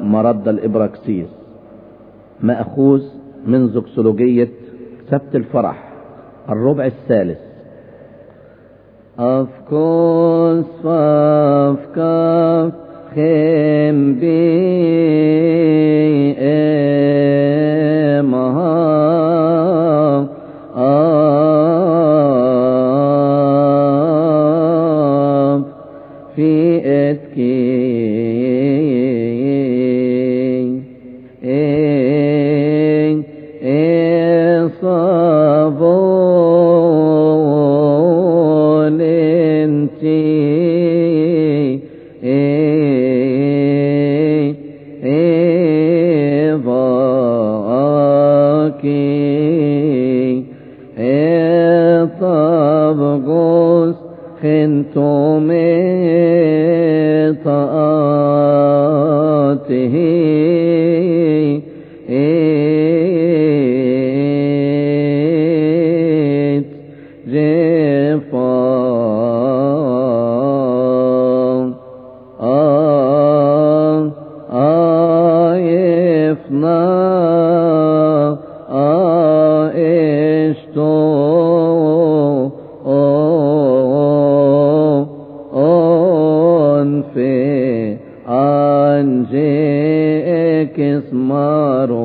مرد الإبراكسيس، مأخوذ من زوكسولوجية سبت الفرح الربع الثالث. أفكوس فافكاف خم بي إمها في إتكي صابون انتي باكي طبغوس خنتم طاعته Anjek ismaro